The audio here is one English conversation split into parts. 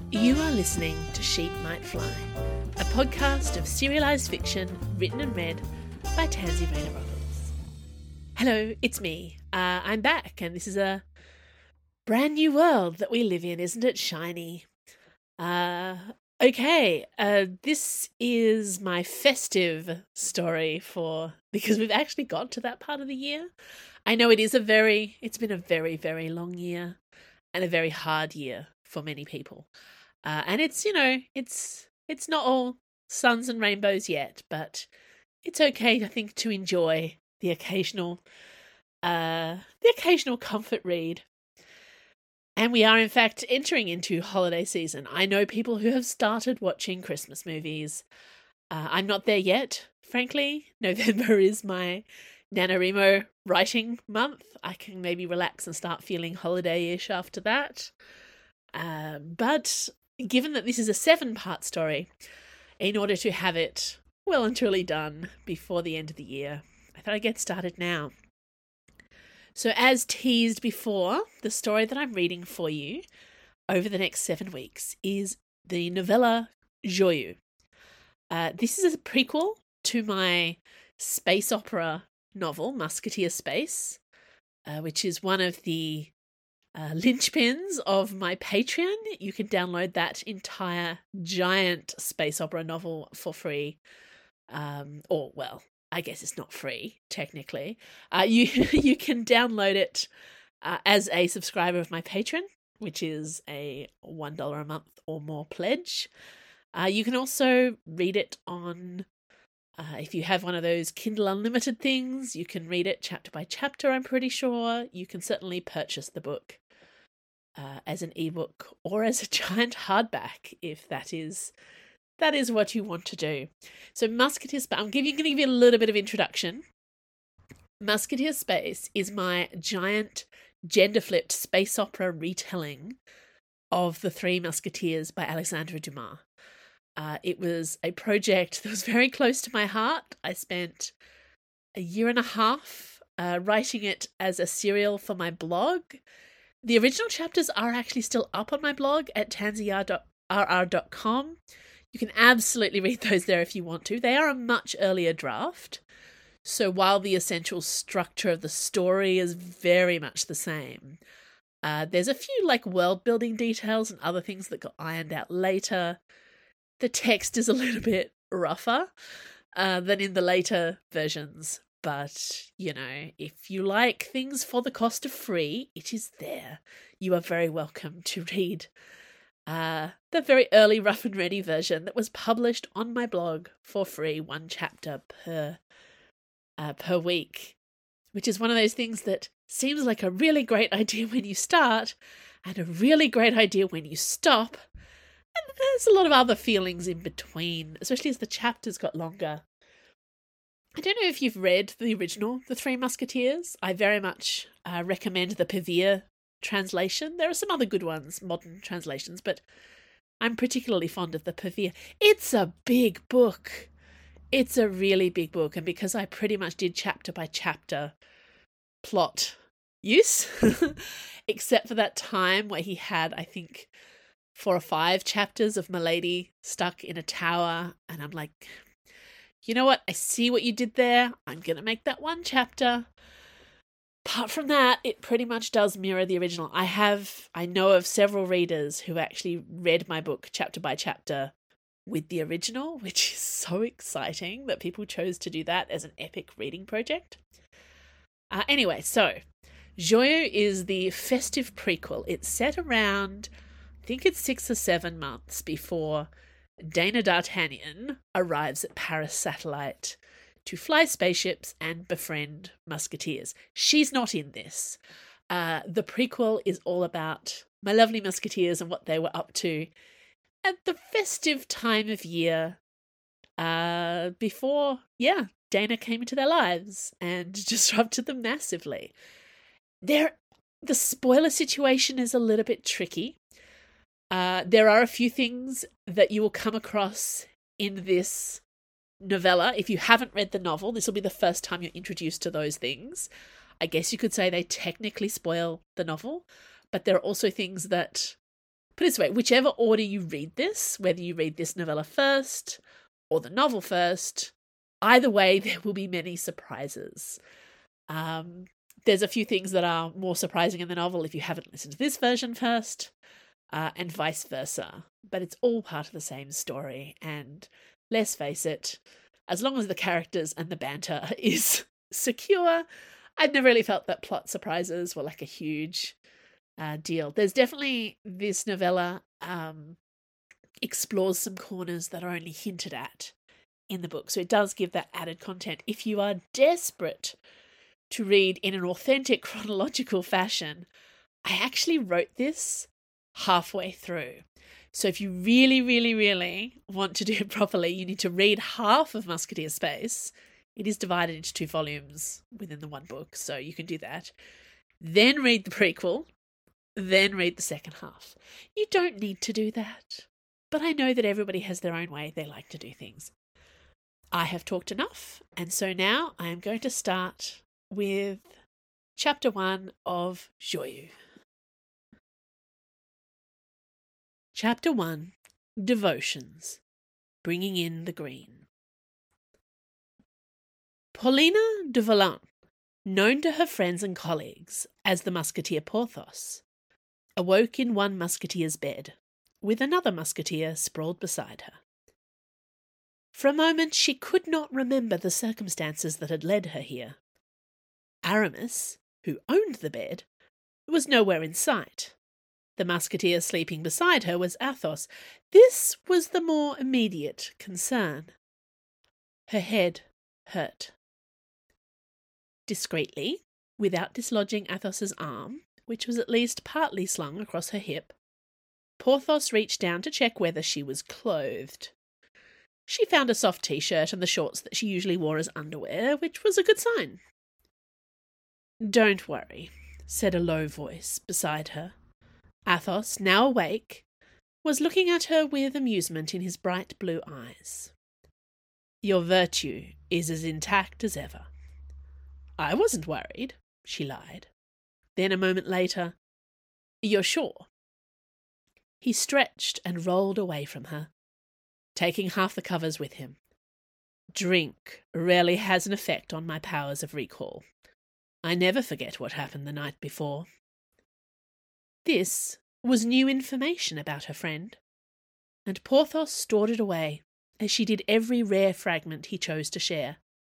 You are listening to Sheep Might Fly, a podcast of serialised fiction written and read by Tansy Rayner Ruggles. Hello, it's me. I'm back, and this is a brand new world that we live in, isn't it shiny? Okay, this is my festive story because we've actually got to that part of the year. I know it's been a very, very long year and a very hard year for many people. And it's not all suns and rainbows yet, but it's okay, I think, to enjoy the occasional comfort read. And we are, in fact, entering into holiday season. I know people who have started watching Christmas movies. I'm not there yet, frankly. November is my NaNoWriMo writing month. I can maybe relax and start feeling holiday-ish after that. But given that this is a 7-part story, in order to have it well and truly done before the end of the year, I thought I'd get started now. So as teased before, the story that I'm reading for you over the next 7 weeks is the novella Joyeux. This is a prequel to my space opera novel, Musketeer Space, which is one of the linchpins of my Patreon. You can download that entire giant space opera novel for free. I guess it's not free, technically. You can download it as a subscriber of my Patreon, which is a $1 a month or more pledge. You can also read it on, if you have one of those Kindle Unlimited things, you can read it chapter by chapter, I'm pretty sure. You can certainly purchase the book as an ebook or as a giant hardback, if that is what you want to do. So Musketeer Space, I'm going to give you a little bit of introduction. Musketeer Space is my giant gender-flipped space opera retelling of The Three Musketeers by Alexandre Dumas. It was a project that was very close to my heart. I spent a year and a half writing it as a serial for my blog. The original chapters are actually still up on my blog at tansyrr.com. You can absolutely read those there if you want to. They are a much earlier draft. So while the essential structure of the story is very much the same, there's a few world building details and other things that got ironed out later. The text is a little bit rougher than in the later versions. But, if you like things for the cost of free, it is there. You are very welcome to read the very early rough and ready version that was published on my blog for free, 1 chapter per week, which is one of those things that seems like a really great idea when you start and a really great idea when you stop. And there's a lot of other feelings in between, especially as the chapters got longer. I don't know if you've read the original, The Three Musketeers. I very much recommend the Pevere translation. There are some other good ones, modern translations, but I'm particularly fond of the Pevere. It's a big book. It's a really big book, and because I pretty much did chapter by chapter plot use, except for that time where he had, I think, 4 or 5 chapters of Milady stuck in a tower, and I'm like, you know what? I see what you did there. I'm going to make that 1 chapter. Apart from that, it pretty much does mirror the original. I know of several readers who actually read my book chapter by chapter with the original, which is so exciting that people chose to do that as an epic reading project. Anyway, so Joyeux is the festive prequel. It's set around, I think it's 6 or 7 months before Dana D'Artagnan arrives at Paris Satellite to fly spaceships and befriend musketeers. She's not in this. The prequel is all about my lovely musketeers and what they were up to at the festive time of year before, Dana came into their lives and disrupted them massively. The spoiler situation is a little bit tricky. There are a few things that you will come across in this novella. If you haven't read the novel, this will be the first time you're introduced to those things. I guess you could say they technically spoil the novel, but there are also things that Put it this way, whichever order you read this, whether you read this novella first or the novel first, either way, there will be many surprises. There's a few things that are more surprising in the novel if you haven't listened to this version first, and vice versa. But it's all part of the same story, and let's face it, as long as the characters and the banter is secure, I've never really felt that plot surprises were like a huge deal. There's definitely, this novella explores some corners that are only hinted at in the book, so it does give that added content. If you are desperate to read in an authentic chronological fashion, I actually wrote this halfway through. So if you really, really, really want to do it properly, you need to read half of Musketeer Space. It is divided into 2 volumes within the one book, so you can do that. Then read the prequel, then read the second half. You don't need to do that, but I know that everybody has their own way they like to do things. I have talked enough, and so now I am going to start with Chapter 1 of Joyeux. Chapter 1, Devotions, Bringing in the Green. Paulina de Volant, known to her friends and colleagues as the Musketeer Porthos, awoke in one musketeer's bed, with another musketeer sprawled beside her. For a moment she could not remember the circumstances that had led her here. Aramis, who owned the bed, was nowhere in sight. The musketeer sleeping beside her was Athos. This was the more immediate concern. Her head hurt. Discreetly, without dislodging Athos's arm, which was at least partly slung across her hip, Porthos reached down to check whether she was clothed. She found a soft t-shirt and the shorts that she usually wore as underwear, which was a good sign. "Don't worry," said a low voice beside her. Athos, now awake, was looking at her with amusement in his bright blue eyes. "Your virtue is as intact as ever." "I wasn't worried," she lied. Then a moment later, "You're sure?" He stretched and rolled away from her, taking half the covers with him. "Drink rarely has an effect on my powers of recall. I never forget what happened the night before." This was new information about her friend, and Porthos stored it away, as she did every rare fragment he chose to share.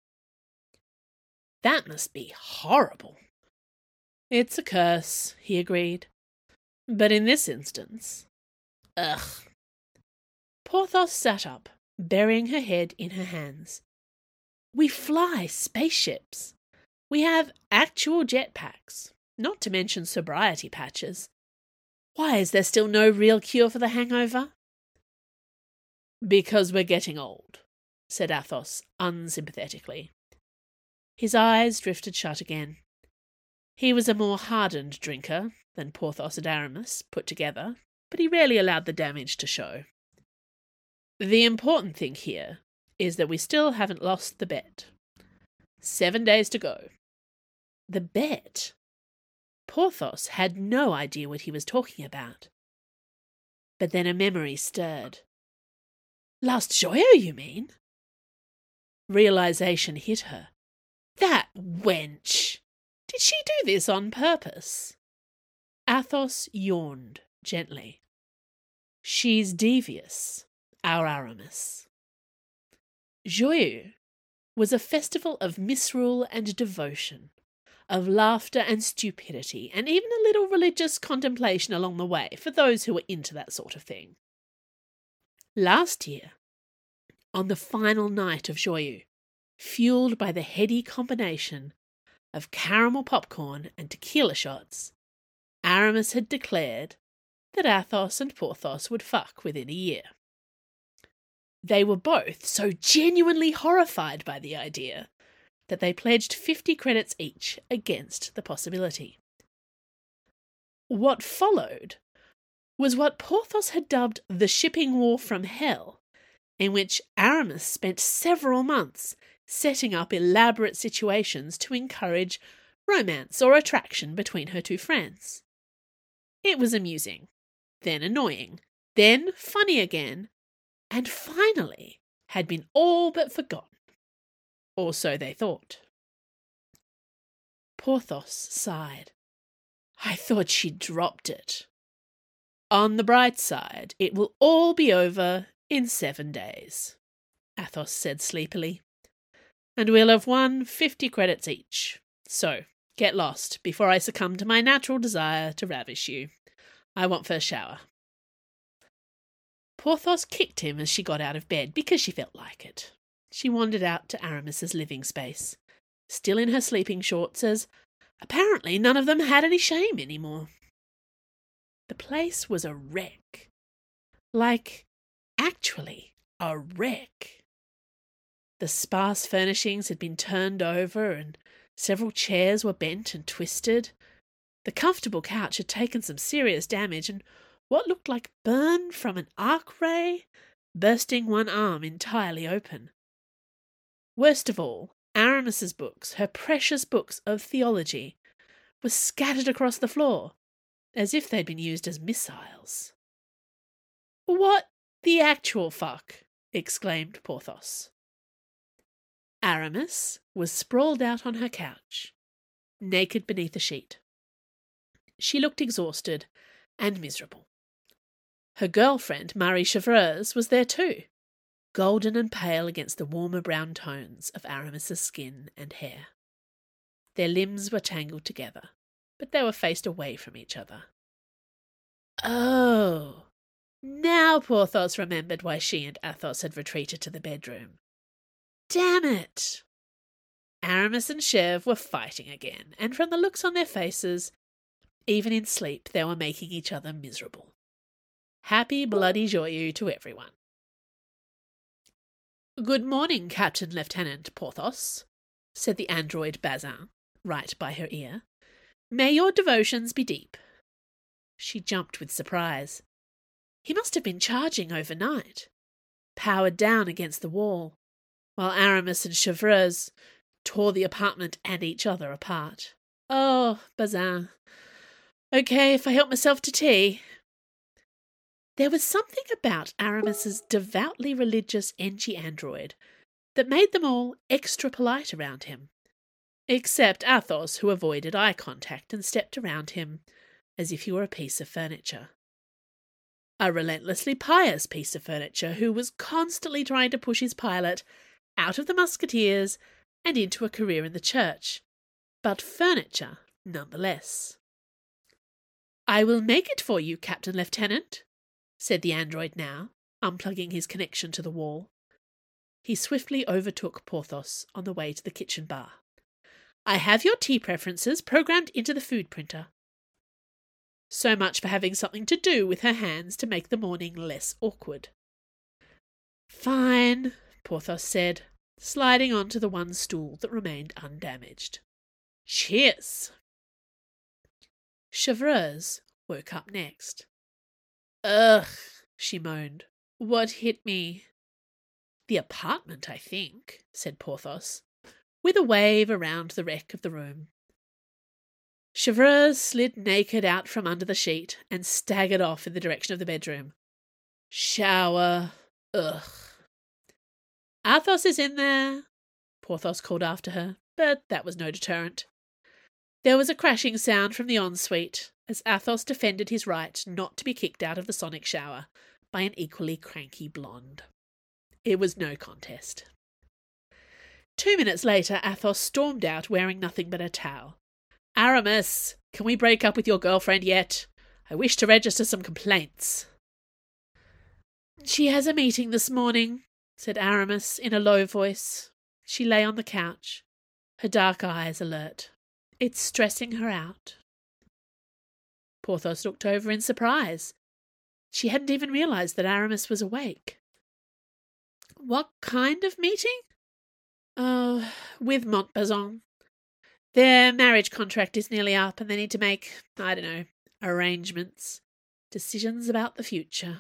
"That must be horrible." "It's a curse," he agreed. "But in this instance, ugh." Porthos sat up, burying her head in her hands. "We fly spaceships. We have actual jetpacks, not to mention sobriety patches. Why is there still no real cure for the hangover?" "Because we're getting old," said Athos unsympathetically. His eyes drifted shut again. He was a more hardened drinker than Porthos and Aramis put together, but he rarely allowed the damage to show. "The important thing here is that we still haven't lost the bet. 7 days to go." The bet? Porthos had no idea what he was talking about. But then a memory stirred. "Last Joyeux, you mean?" Realization hit her. That wench! Did she do this on purpose? Athos yawned gently. "She's devious, our Aramis." Joyeux was a festival of misrule and devotion, of laughter and stupidity, and even a little religious contemplation along the way for those who were into that sort of thing. Last year, on the final night of Joyeux, fueled by the heady combination of caramel popcorn and tequila shots, Aramis had declared that Athos and Porthos would fuck within a year. They were both so genuinely horrified by the idea that they pledged 50 credits each against the possibility. What followed was what Porthos had dubbed the shipping war from hell, in which Aramis spent several months setting up elaborate situations to encourage romance or attraction between her two friends. It was amusing, then annoying, then funny again, and finally had been all but forgotten. Or so they thought. Porthos sighed. I thought she'd dropped it. On the bright side, it will all be over in 7 days, Athos said sleepily. And we'll have won 50 credits each. So, get lost before I succumb to my natural desire to ravish you. I want first shower. Porthos kicked him as she got out of bed because she felt like it. She wandered out to Aramis's living space, still in her sleeping shorts, as apparently none of them had any shame anymore. The place was a wreck. Like, actually, a wreck. The sparse furnishings had been turned over and several chairs were bent and twisted. The comfortable couch had taken some serious damage, and what looked like burn from an arc ray, bursting one arm entirely open. Worst of all, Aramis's books, her precious books of theology, were scattered across the floor, as if they'd been used as missiles. "What the actual fuck?" exclaimed Porthos. Aramis was sprawled out on her couch, naked beneath a sheet. She looked exhausted and miserable. Her girlfriend, Marie Chevreuse, was there too, golden and pale against the warmer brown tones of Aramis's skin and hair. Their limbs were tangled together, but they were faced away from each other. Oh, now Porthos remembered why she and Athos had retreated to the bedroom. Damn it! Aramis and Chev were fighting again, and from the looks on their faces, even in sleep they were making each other miserable. Happy bloody joyeux to everyone. "Good morning, Captain Lieutenant Porthos," said the android Bazin, right by her ear. "May your devotions be deep." She jumped with surprise. He must have been charging overnight, powered down against the wall, while Aramis and Chevreuse tore the apartment and each other apart. "Oh, Bazin. Okay, if I help myself to tea." There was something about Aramis's devoutly religious Engie android that made them all extra polite around him, except Athos, who avoided eye contact and stepped around him as if he were a piece of furniture. A relentlessly pious piece of furniture who was constantly trying to push his pilot out of the Musketeers and into a career in the church, but furniture nonetheless. "I will make it for you, Captain Lieutenant," said the android now, unplugging his connection to the wall. He swiftly overtook Porthos on the way to the kitchen bar. "I have your tea preferences programmed into the food printer." So much for having something to do with her hands to make the morning less awkward. "Fine," Porthos said, sliding onto the one stool that remained undamaged. "Cheers." Chevreuse woke up next. "Ugh," she moaned. "What hit me?" "The apartment, I think," said Porthos, with a wave around the wreck of the room. Chevreuse slid naked out from under the sheet and staggered off in the direction of the bedroom. "Shower. Ugh." "Athos is in there," Porthos called after her, but that was no deterrent. There was a crashing sound from the ensuite as Athos defended his right not to be kicked out of the sonic shower by an equally cranky blonde. It was no contest. 2 minutes later, Athos stormed out wearing nothing but a towel. "Aramis, can we break up with your girlfriend yet? I wish to register some complaints." "She has a meeting this morning," said Aramis in a low voice. She lay on the couch, her dark eyes alert. "It's stressing her out." Porthos looked over in surprise. She hadn't even realized that Aramis was awake. "What kind of meeting?" "Oh, with Montbazon. Their marriage contract is nearly up and they need to make, I don't know, arrangements, decisions about the future."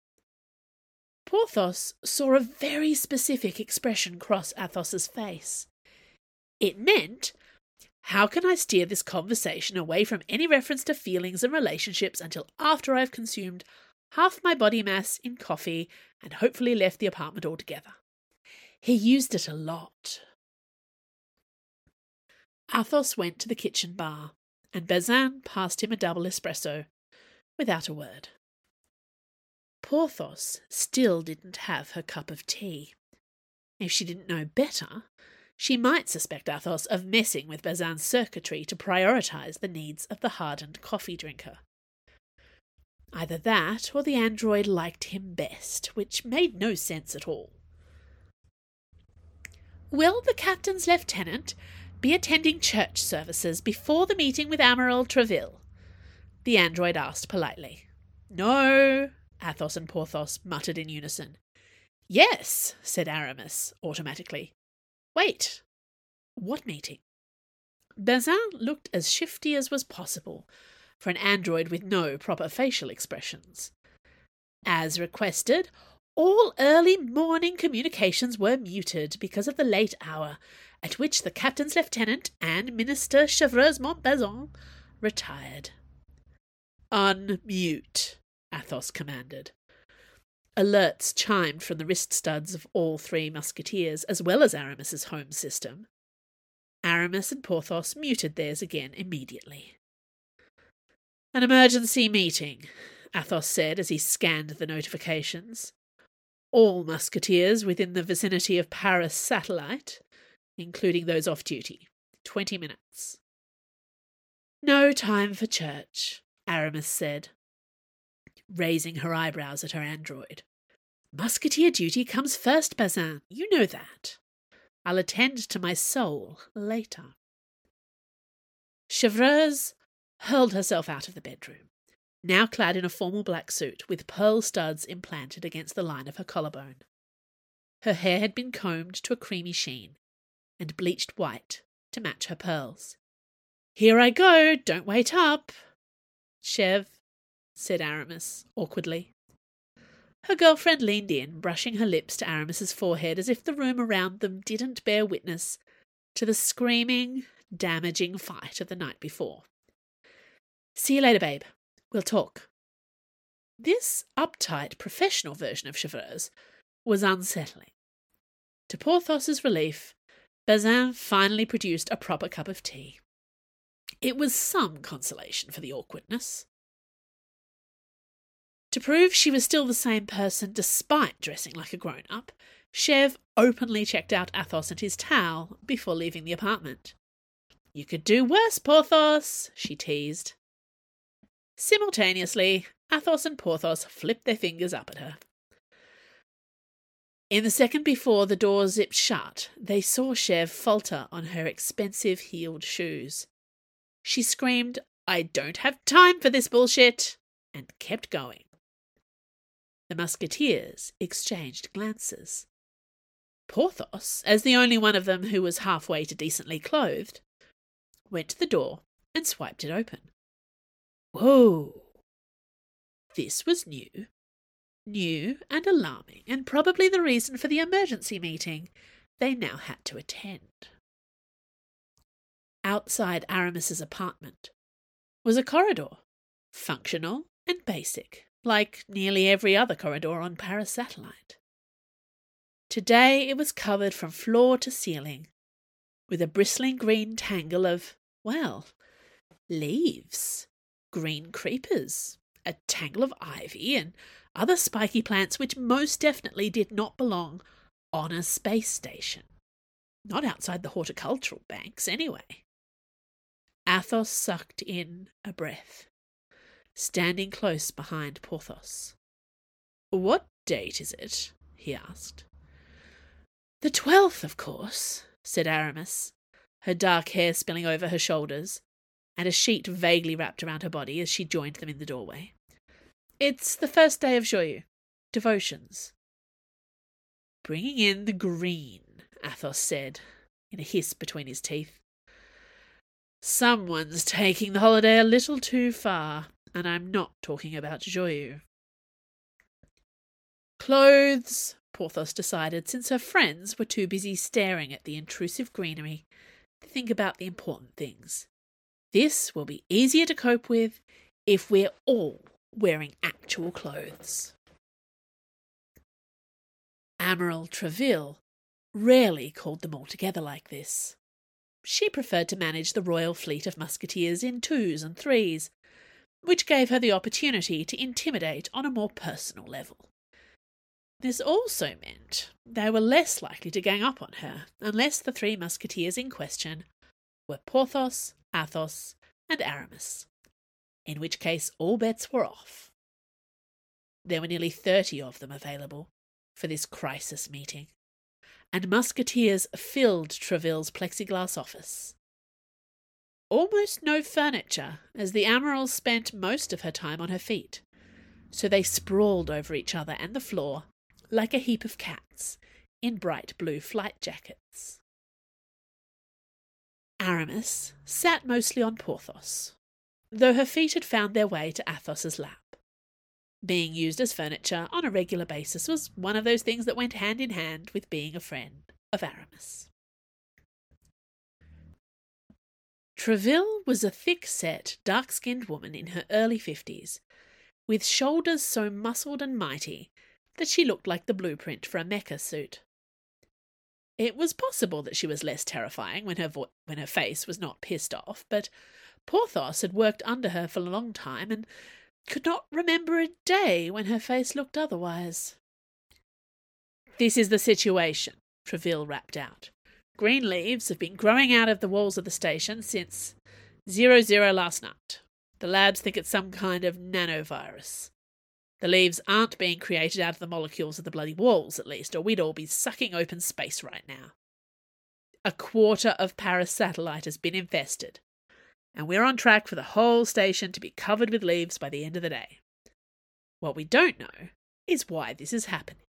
Porthos saw a very specific expression cross Athos's face. It meant, How can I steer this conversation away from any reference to feelings and relationships until after I've consumed half my body mass in coffee and hopefully left the apartment altogether? He used it a lot. Athos went to the kitchen bar, and Bazin passed him a double espresso, without a word. Porthos still didn't have her cup of tea. If she didn't know better, she might suspect Athos of messing with Bazin's circuitry to prioritise the needs of the hardened coffee drinker. Either that, or the android liked him best, which made no sense at all. Will the captain's lieutenant be attending church services before the meeting with Admiral Treville? The android asked politely. No, Athos and Porthos muttered in unison. Yes, said Aramis, automatically. Wait, what meeting? Bazin looked as shifty as was possible for an android with no proper facial expressions. As requested, all early morning communications were muted because of the late hour at which the captain's lieutenant and Minister Chevreuse Montbazon retired. Unmute, Athos commanded. Alerts chimed from the wrist studs of all three musketeers, as well as Aramis's home system. Aramis and Porthos muted theirs again immediately. An emergency meeting, Athos said as he scanned the notifications. All musketeers within the vicinity of Paris Satellite, including those off duty. 20 minutes. No time for church, Aramis said, raising her eyebrows at her android. Musketeer duty comes first, Bazin. You know that. I'll attend to my soul later. Chevreuse hurled herself out of the bedroom, now clad in a formal black suit with pearl studs implanted against the line of her collarbone. Her hair had been combed to a creamy sheen and bleached white to match her pearls. Here I go, don't wait up. Chev, said Aramis, awkwardly. Her girlfriend leaned in, brushing her lips to Aramis's forehead as if the room around them didn't bear witness to the screaming, damaging fight of the night before. See you later, babe. We'll talk. This uptight, professional version of Chevreuse was unsettling. To Porthos's relief, Bazin finally produced a proper cup of tea. It was some consolation for the awkwardness. To prove she was still the same person despite dressing like a grown-up, Chev openly checked out Athos and his towel before leaving the apartment. You could do worse, Porthos, she teased. Simultaneously, Athos and Porthos flipped their fingers up at her. In the second before the door zipped shut, they saw Chev falter on her expensive heeled shoes. She screamed, I don't have time for this bullshit, and kept going. The musketeers exchanged glances. Porthos, as the only one of them who was halfway to decently clothed, went to the door and swiped it open. Whoa! This was new and alarming, and probably the reason for the emergency meeting they now had to attend. Outside Aramis's apartment was a corridor, functional and basic, like nearly every other corridor on Paris Satellite. Today it was covered from floor to ceiling with a bristling green tangle of, well, leaves, green creepers, a tangle of ivy, and other spiky plants which most definitely did not belong on a space station. Not outside the horticultural banks, anyway. Athos sucked in a breath, standing close behind Porthos. What date is it? He asked. The 12th, of course, said Aramis, her dark hair spilling over her shoulders, and a sheet vaguely wrapped around her body as she joined them in the doorway. It's the first day of Joyeux. Devotions. Bringing in the green, Athos said, in a hiss between his teeth. Someone's taking the holiday a little too far, and I'm not talking about Joyeux. Clothes, Porthos decided, since her friends were too busy staring at the intrusive greenery think about the important things. This will be easier to cope with if we're all wearing actual clothes. Admiral Treville rarely called them all together like this. She preferred to manage the royal fleet of musketeers in 2s and 3s, which gave her the opportunity to intimidate on a more personal level. This also meant they were less likely to gang up on her unless the 3 musketeers in question were Porthos, Athos, and Aramis, in which case all bets were off. There were nearly 30 of them available for this crisis meeting, and musketeers filled Treville's plexiglass office. Almost no furniture, as the Admiral spent most of her time on her feet, so they sprawled over each other and the floor like a heap of cats in bright blue flight jackets. Aramis sat mostly on Porthos, though her feet had found their way to Athos's lap. Being used as furniture on a regular basis was one of those things that went hand in hand with being a friend of Aramis. Treville was a thick-set, dark-skinned woman in her early 50s, with shoulders so muscled and mighty that she looked like the blueprint for a mecha suit. It was possible that she was less terrifying when her face was not pissed off, but Porthos had worked under her for a long time and could not remember a day when her face looked otherwise. "This is the situation," Treville rapped out. "Green leaves have been growing out of the walls of the station since 00 last night. The labs think it's some kind of nanovirus. The leaves aren't being created out of the molecules of the bloody walls, at least, or we'd all be sucking open space right now. A quarter of Paris satellite has been infested, and we're on track for the whole station to be covered with leaves by the end of the day. What we don't know is why this is happening."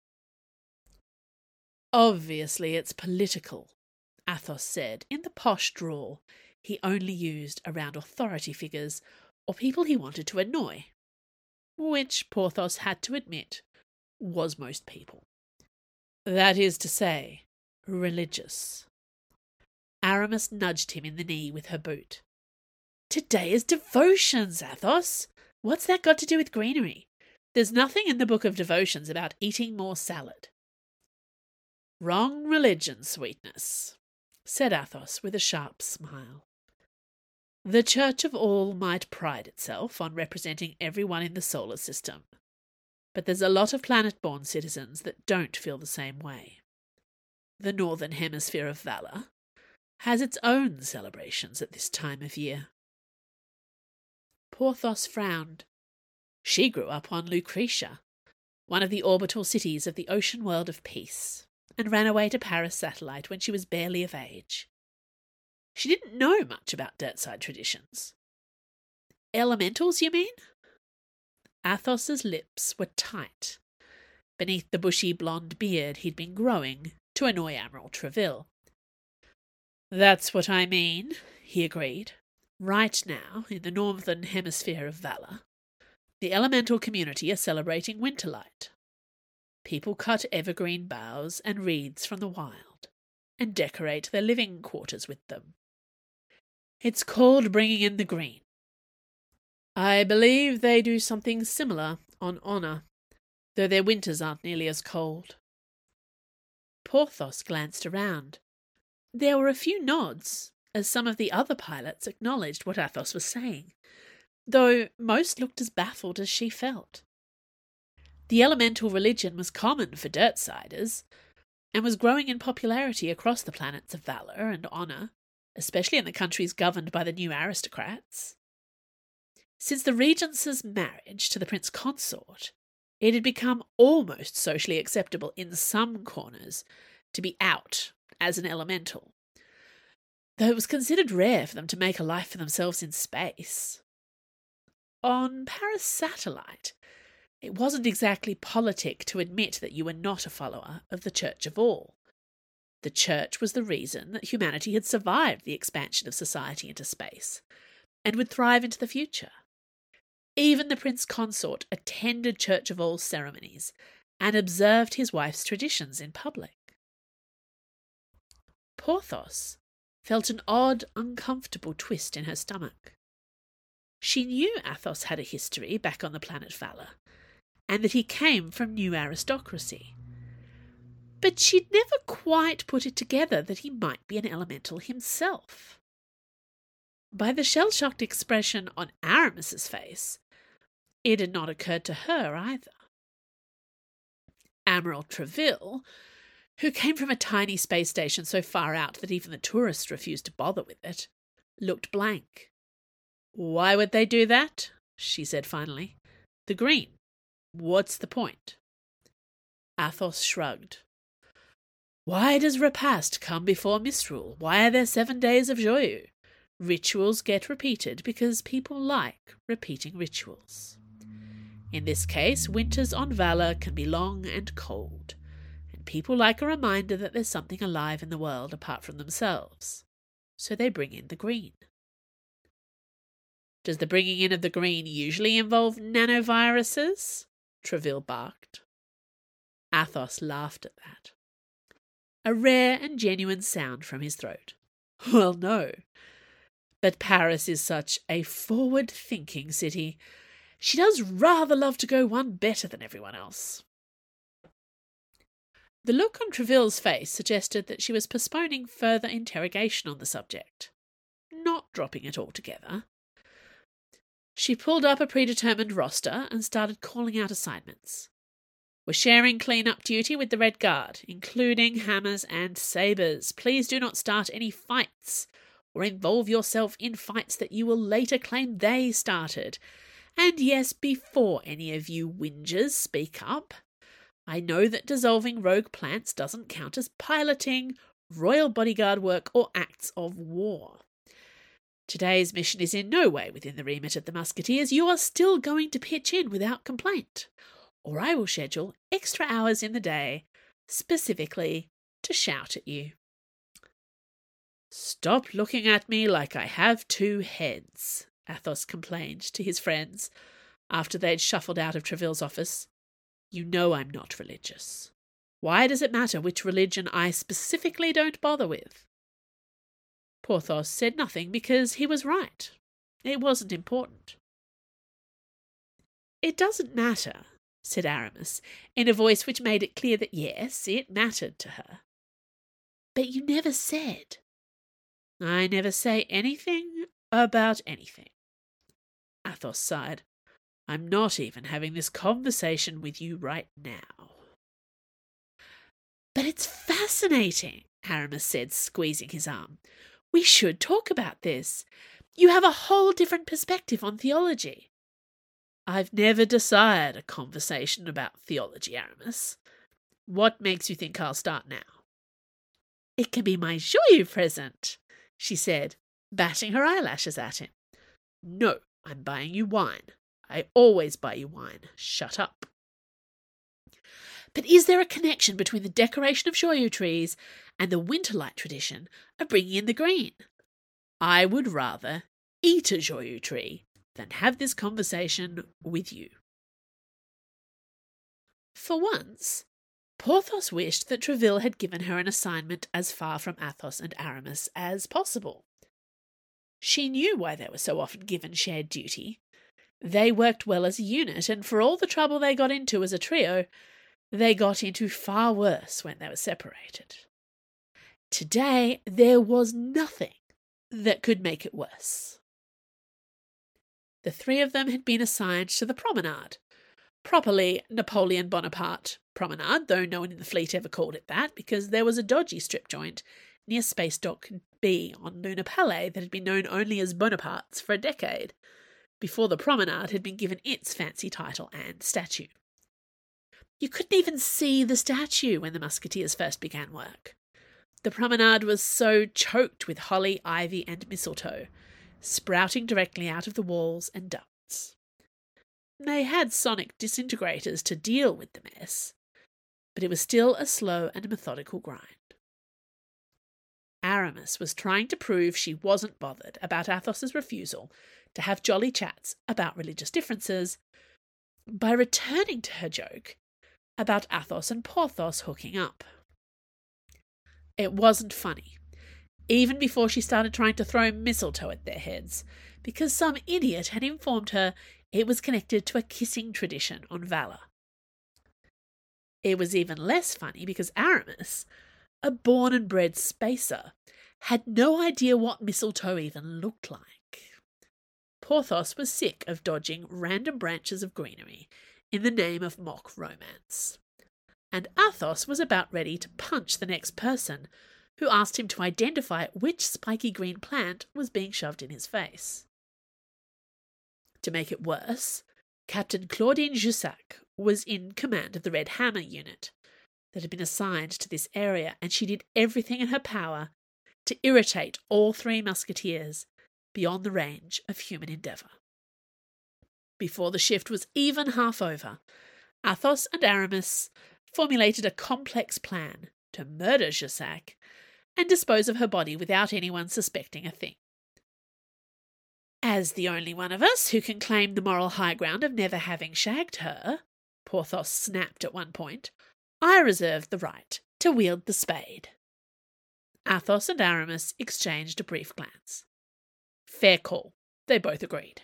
"Obviously it's political," Athos said in the posh drawl he only used around authority figures or people he wanted to annoy, which Porthos had to admit was most people. "That is to say, religious." Aramis nudged him in the knee with her boot. "Today is devotions, Athos. What's that got to do with greenery? There's nothing in the book of devotions about eating more salad." "Wrong religion, sweetness," said Athos with a sharp smile. "The Church of All might pride itself on representing everyone in the solar system, but there's a lot of planet-born citizens that don't feel the same way. The Northern Hemisphere of Valor has its own celebrations at this time of year." Porthos frowned. She grew up on Lucretia, one of the orbital cities of the ocean world of peace, and ran away to Paris satellite when she was barely of age. She didn't know much about dirtside traditions. "Elementals, you mean?" Athos's lips were tight beneath the bushy blonde beard he'd been growing to annoy Admiral Treville. "That's what I mean," he agreed. "Right now, in the Northern Hemisphere of Valor, the elemental community are celebrating Winterlight. People cut evergreen boughs and wreaths from the wild and decorate their living quarters with them. It's called bringing in the green. I believe they do something similar on Honor, though their winters aren't nearly as cold." Porthos glanced around. There were a few nods, as some of the other pilots acknowledged what Athos was saying, though most looked as baffled as she felt. The elemental religion was common for Dirtsiders, and was growing in popularity across the planets of Valor and Honor, especially in the countries governed by the new aristocrats. Since the Regence's marriage to the Prince Consort, it had become almost socially acceptable in some corners to be out as an elemental, though it was considered rare for them to make a life for themselves in space. On Paris satellite, it wasn't exactly politic to admit that you were not a follower of the Church of All. The Church was the reason that humanity had survived the expansion of society into space, and would thrive into the future. Even the Prince Consort attended Church of All ceremonies, and observed his wife's traditions in public. Porthos felt an odd, uncomfortable twist in her stomach. She knew Athos had a history back on the planet Vala, and that he came from new aristocracy. But she'd never quite put it together that he might be an elemental himself. By the shell-shocked expression on Aramis's face, it had not occurred to her either. Admiral Treville, who came from a tiny space station so far out that even the tourists refused to bother with it, looked blank. "Why would they do that?" she said finally. "The green. What's the point?" Athos shrugged. "Why does repast come before misrule? Why are there 7 days of Joyeux? Rituals get repeated because people like repeating rituals. In this case, winters on Vala can be long and cold, and people like a reminder that there's something alive in the world apart from themselves. So they bring in the green." "Does the bringing in of the green usually involve nanoviruses?" Treville barked. Athos laughed at that. A rare and genuine sound from his throat. "Well, no. But Paris is such a forward-thinking city. She does rather love to go one better than everyone else." The look on Treville's face suggested that she was postponing further interrogation on the subject, not dropping it altogether. She pulled up a predetermined roster and started calling out assignments. "We're sharing clean-up duty with the Red Guard, including hammers and sabres. Please do not start any fights, or involve yourself in fights that you will later claim they started. And yes, before any of you whingers speak up, I know that dissolving rogue plants doesn't count as piloting, royal bodyguard work, or acts of war. Today's mission is in no way within the remit of the Musketeers. You are still going to pitch in without complaint, or I will schedule extra hours in the day, specifically to shout at you." "Stop looking at me like I have 2 heads, Athos complained to his friends after they'd shuffled out of Treville's office. "You know I'm not religious. Why does it matter which religion I specifically don't bother with?" Porthos said nothing because he was right. It wasn't important. "It doesn't matter," said Aramis, in a voice which made it clear that yes, it mattered to her. "But you never said." "I never say anything about anything." Athos sighed. "I'm not even having this conversation with you right now." "But it's fascinating," Aramis said, squeezing his arm. "We should talk about this. You have a whole different perspective on theology." "I've never desired a conversation about theology, Aramis. What makes you think I'll start now?" "It can be my Joyeux present," she said, batting her eyelashes at him. "No, I'm buying you wine. I always buy you wine. Shut up." "But is there a connection between the decoration of Joyeux trees and the winterlight tradition of bringing in the green? I would rather eat a Joyeux tree than have this conversation with you." For once, Porthos wished that Treville had given her an assignment as far from Athos and Aramis as possible. She knew why they were so often given shared duty. They worked well as a unit, and for all the trouble they got into as a trio, they got into far worse when they were separated. Today, there was nothing that could make it worse. The 3 of them had been assigned to the promenade, properly Napoleon Bonaparte Promenade, though no one in the fleet ever called it that, because there was a dodgy strip joint near Space Dock B on Luna Palais that had been known only as Bonaparte's for a decade, before the promenade had been given its fancy title and statue. You couldn't even see the statue when the Musketeers first began work. The promenade was so choked with holly, ivy, and mistletoe, sprouting directly out of the walls and ducts. They had sonic disintegrators to deal with the mess, but it was still a slow and methodical grind. Aramis was trying to prove she wasn't bothered about Athos's refusal to have jolly chats about religious differences by returning to her joke about Athos and Porthos hooking up. It wasn't funny, even before she started trying to throw mistletoe at their heads, because some idiot had informed her it was connected to a kissing tradition on Valar. It was even less funny because Aramis, a born and bred spacer, had no idea what mistletoe even looked like. Porthos was sick of dodging random branches of greenery in the name of mock romance, and Athos was about ready to punch the next person who asked him to identify which spiky green plant was being shoved in his face. To make it worse, Captain Claudine Jussac was in command of the Red Hammer unit that had been assigned to this area, and she did everything in her power to irritate all three musketeers beyond the range of human endeavour. Before the shift was even half over, Athos and Aramis formulated a complex plan to murder Jussac and dispose of her body without anyone suspecting a thing. As the only one of us who can claim the moral high ground of never having shagged her, Porthos snapped at one point, I reserved the right to wield the spade. Athos and Aramis exchanged a brief glance. Fair call, they both agreed.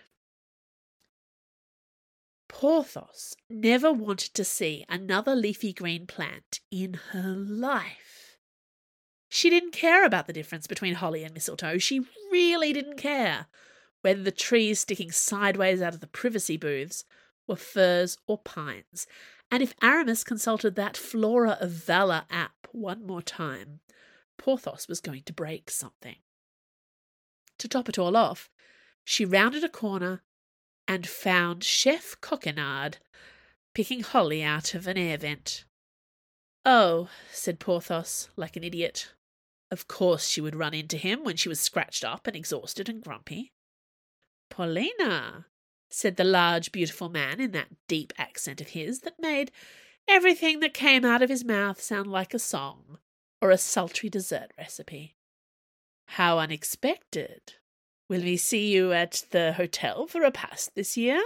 Porthos never wanted to see another leafy green plant in her life. She didn't care about the difference between holly and mistletoe. She really didn't care whether the trees sticking sideways out of the privacy booths were firs or pines. And if Aramis consulted that Flora of Valar app one more time, Porthos was going to break something. To top it all off, she rounded a corner and found Chef Coquenard picking holly out of an air vent. Oh, said Porthos, like an idiot. Of course she would run into him when she was scratched up and exhausted and grumpy. Paulina, said the large, beautiful man in that deep accent of his that made everything that came out of his mouth sound like a song or a sultry dessert recipe. How unexpected. Will we see you at the hotel for repast this year?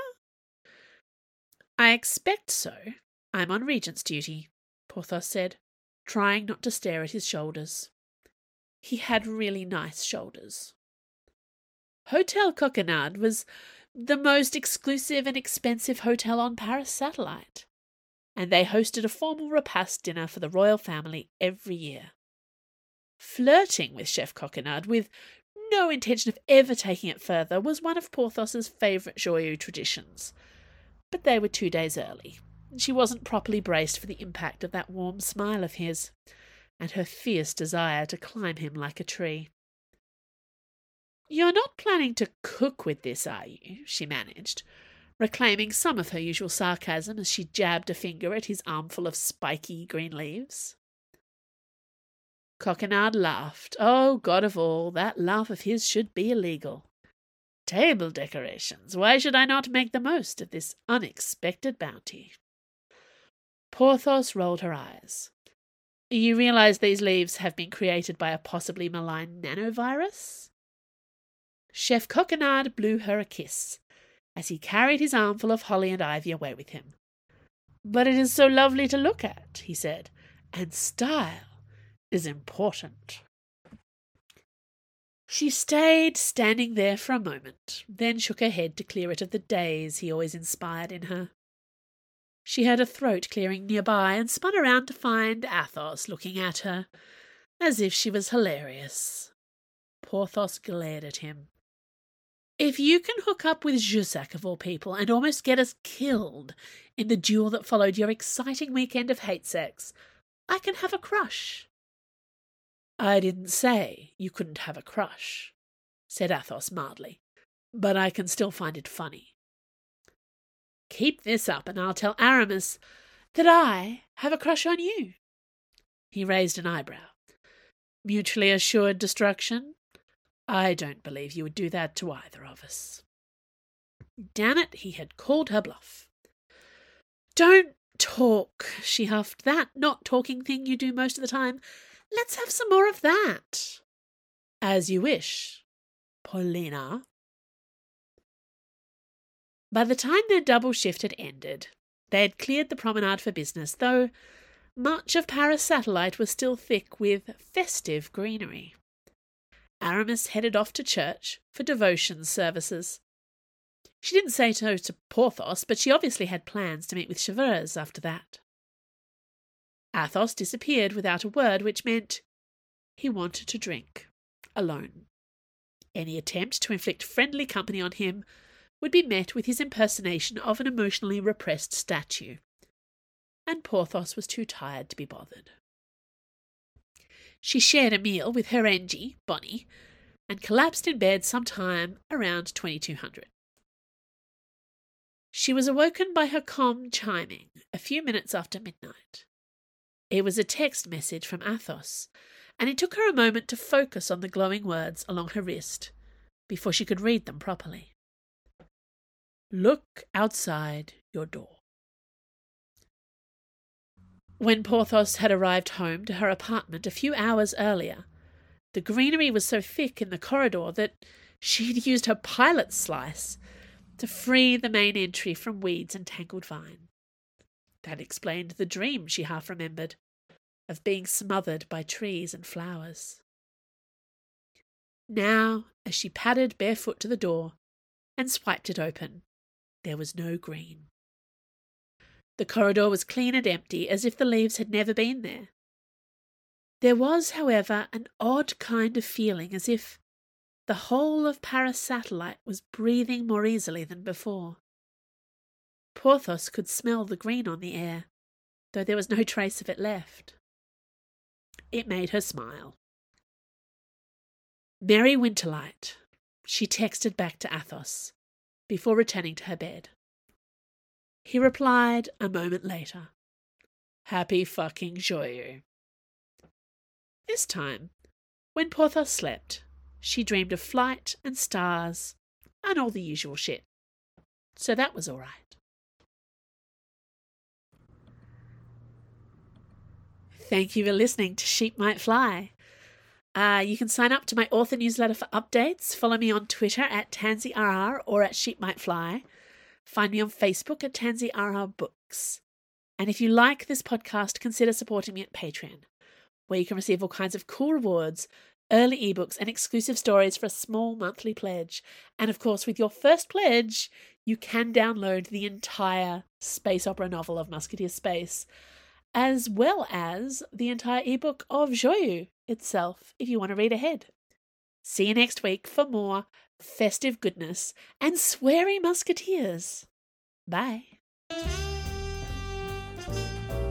I expect so. I'm on regent's duty, Porthos said, trying not to stare at his shoulders. He had really nice shoulders. Hotel Coquenard was the most exclusive and expensive hotel on Paris Satellite, and they hosted a formal repast dinner for the royal family every year. Flirting with Chef Coquenard, with no intention of ever taking it further, was one of Porthos's favourite Joyeux traditions, but they were 2 days early, and she wasn't properly braced for the impact of that warm smile of his, and her fierce desire to climb him like a tree. You're not planning to cook with this, are you? She managed, reclaiming some of her usual sarcasm as she jabbed a finger at his armful of spiky green leaves. Coquenard laughed. Oh, God of all, that laugh of his should be illegal. Table decorations. Why should I not make the most of this unexpected bounty? Porthos rolled her eyes. You realize these leaves have been created by a possibly malign nanovirus? Chef Coquenard blew her a kiss as he carried his armful of holly and ivy away with him. But it is so lovely to look at, he said, and style is important. She stayed standing there for a moment, then shook her head to clear it of the daze he always inspired in her. She heard a throat clearing nearby and spun around to find Athos looking at her, as if she was hilarious. Porthos glared at him. If you can hook up with Jussac of all people and almost get us killed in the duel that followed your exciting weekend of hate sex, I can have a crush. I didn't say you couldn't have a crush, said Athos mildly, but I can still find it funny. Keep this up and I'll tell Aramis that I have a crush on you. He raised an eyebrow. Mutually assured destruction? I don't believe you would do that to either of us. Damn it, he had called her bluff. Don't talk, she huffed. That not talking thing you do most of the time. Let's have some more of that. As you wish, Paulina. By the time their double shift had ended, they had cleared the promenade for business, though much of Paris Satellite was still thick with festive greenery. Aramis headed off to church for devotion services. She didn't say so to Porthos, but she obviously had plans to meet with Chevreuse after that. Athos disappeared without a word, which meant he wanted to drink, alone. Any attempt to inflict friendly company on him would be met with his impersonation of an emotionally repressed statue, and Porthos was too tired to be bothered. She shared a meal with her Engie, Bonnie, and collapsed in bed sometime around 2200. She was awoken by her com chiming a few minutes after midnight. It was a text message from Athos, and it took her a moment to focus on the glowing words along her wrist before she could read them properly. Look outside your door. When Porthos had arrived home to her apartment a few hours earlier, the greenery was so thick in the corridor that she had used her pilot's slice to free the main entry from weeds and tangled vine. That explained the dream she half remembered, of being smothered by trees and flowers. Now, as she padded barefoot to the door and swiped it open, there was no green. The corridor was clean and empty, as if the leaves had never been there. There was, however, an odd kind of feeling, as if the whole of Paris Satellite was breathing more easily than before. Porthos could smell the green on the air, though there was no trace of it left. It made her smile. Merry Winterlight, she texted back to Athos, before returning to her bed. He replied a moment later, Happy fucking joyeux. This time, when Porthos slept, she dreamed of flight and stars and all the usual shit. So that was all right. Thank you for listening to Sheep Might Fly. You can sign up to my author newsletter for updates. Follow me on Twitter at TansyRR or at Sheep Might Fly. Find me on Facebook at TansyRR Books. And if you like this podcast, consider supporting me at Patreon, where you can receive all kinds of cool rewards, early ebooks, and exclusive stories for a small monthly pledge. And of course, with your first pledge, you can download the entire space opera novel of Musketeer Space, as well as the entire ebook of Joyeux itself, if you want to read ahead. See you next week for more festive goodness and sweary musketeers. Bye.